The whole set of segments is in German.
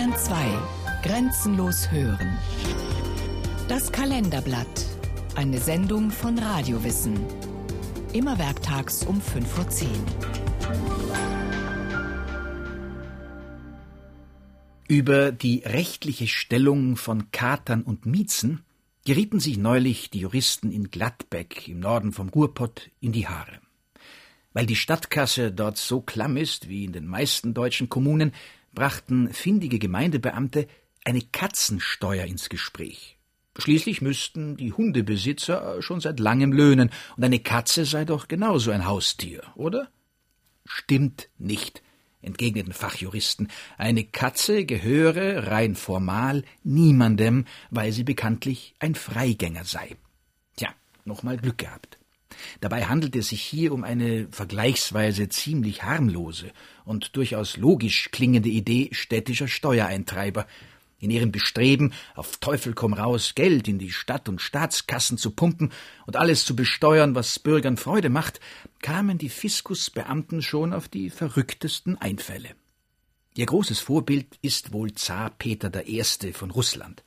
Bayern 2. Grenzenlos hören. Das Kalenderblatt. Eine Sendung von Radiowissen. Immer werktags um 5:10 Uhr. Über die rechtliche Stellung von Katern und Miezen gerieten sich neulich die Juristen in Gladbeck im Norden vom Ruhrpott in die Haare. Weil die Stadtkasse dort so klamm ist wie in den meisten deutschen Kommunen, brachten findige Gemeindebeamte eine Katzensteuer ins Gespräch. Schließlich müssten die Hundebesitzer schon seit langem löhnen, und eine Katze sei doch genauso ein Haustier, oder? Stimmt nicht, entgegneten Fachjuristen. Eine Katze gehöre rein formal niemandem, weil sie bekanntlich ein Freigänger sei. Tja, nochmal Glück gehabt. Dabei handelt es sich hier um eine vergleichsweise ziemlich harmlose und durchaus logisch klingende Idee städtischer Steuereintreiber. In ihrem Bestreben, auf Teufel komm raus Geld in die Stadt- und Staatskassen zu pumpen und alles zu besteuern, was Bürgern Freude macht, kamen die Fiskusbeamten schon auf die verrücktesten Einfälle. Ihr großes Vorbild ist wohl Zar Peter I. von Russland.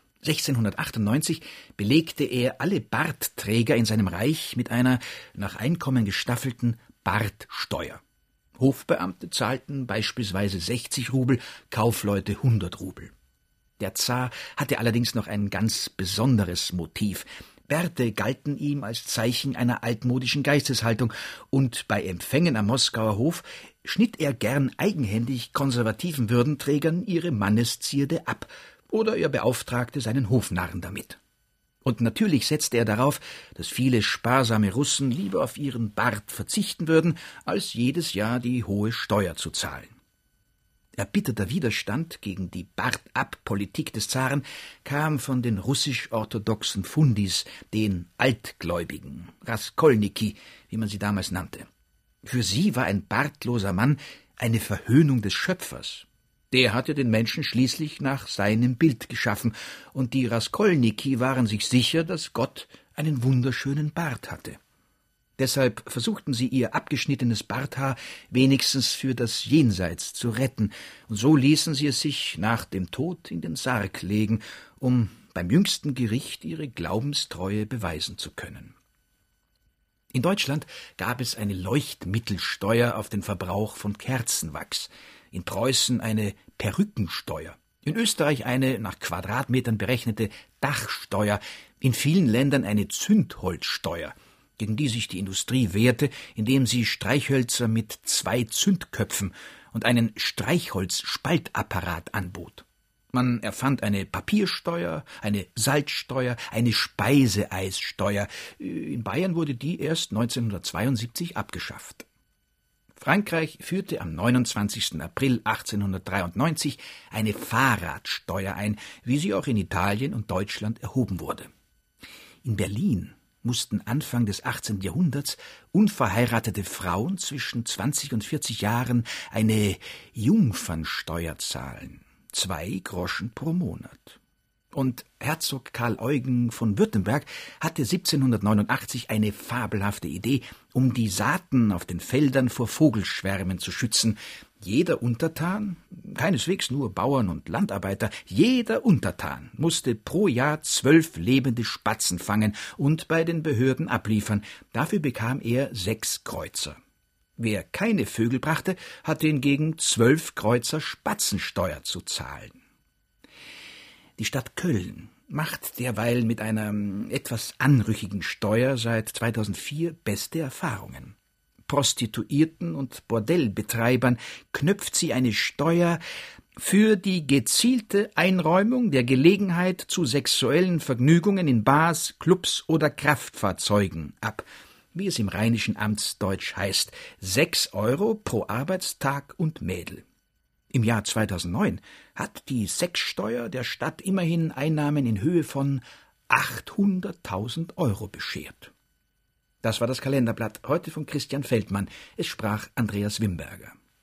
1698 belegte er alle Bartträger in seinem Reich mit einer nach Einkommen gestaffelten Bartsteuer. Hofbeamte zahlten beispielsweise 60 Rubel, Kaufleute 100 Rubel. Der Zar hatte allerdings noch ein ganz besonderes Motiv. Bärte galten ihm als Zeichen einer altmodischen Geisteshaltung, und bei Empfängen am Moskauer Hof schnitt er gern eigenhändig konservativen Würdenträgern ihre Manneszierde ab, oder er beauftragte seinen Hofnarren damit. Und natürlich setzte er darauf, dass viele sparsame Russen lieber auf ihren Bart verzichten würden, als jedes Jahr die hohe Steuer zu zahlen. Erbitterter Widerstand gegen die Bart-ab-Politik des Zaren kam von den russisch-orthodoxen Fundis, den Altgläubigen, Raskolniki, wie man sie damals nannte. Für sie war ein bartloser Mann eine Verhöhnung des Schöpfers. Der hatte den Menschen schließlich nach seinem Bild geschaffen, und die Raskolniki waren sich sicher, dass Gott einen wunderschönen Bart hatte. Deshalb versuchten sie, ihr abgeschnittenes Barthaar wenigstens für das Jenseits zu retten, und so ließen sie es sich nach dem Tod in den Sarg legen, um beim jüngsten Gericht ihre Glaubenstreue beweisen zu können. In Deutschland gab es eine Leuchtmittelsteuer auf den Verbrauch von Kerzenwachs, in Preußen eine Perückensteuer, in Österreich eine nach Quadratmetern berechnete Dachsteuer, in vielen Ländern eine Zündholzsteuer, gegen die sich die Industrie wehrte, indem sie Streichhölzer mit 2 Zündköpfen und einen Streichholzspaltapparat anbot. Man erfand eine Papiersteuer, eine Salzsteuer, eine Speiseeissteuer. In Bayern wurde die erst 1972 abgeschafft. Frankreich führte am 29. April 1893 eine Fahrradsteuer ein, wie sie auch in Italien und Deutschland erhoben wurde. In Berlin mussten Anfang des 18. Jahrhunderts unverheiratete Frauen zwischen 20 und 40 Jahren eine Jungfernsteuer zahlen, 2 Groschen pro Monat. Und Herzog Karl Eugen von Württemberg hatte 1789 eine fabelhafte Idee, um die Saaten auf den Feldern vor Vogelschwärmen zu schützen. Jeder Untertan, keineswegs nur Bauern und Landarbeiter, jeder Untertan musste pro Jahr 12 lebende Spatzen fangen und bei den Behörden abliefern. Dafür bekam er 6 Kreuzer. Wer keine Vögel brachte, hatte hingegen 12 Kreuzer Spatzensteuer zu zahlen. Die Stadt Köln macht derweil mit einer etwas anrüchigen Steuer seit 2004 beste Erfahrungen. Prostituierten und Bordellbetreibern knöpft sie eine Steuer für die gezielte Einräumung der Gelegenheit zu sexuellen Vergnügungen in Bars, Clubs oder Kraftfahrzeugen ab, wie es im rheinischen Amtsdeutsch heißt, 6 Euro pro Arbeitstag und Mädel. Im Jahr 2009 hat die Sexsteuer der Stadt immerhin Einnahmen in Höhe von 800.000 Euro beschert. Das war das Kalenderblatt, heute von Christian Feldmann. Es sprach Andreas Wimberger.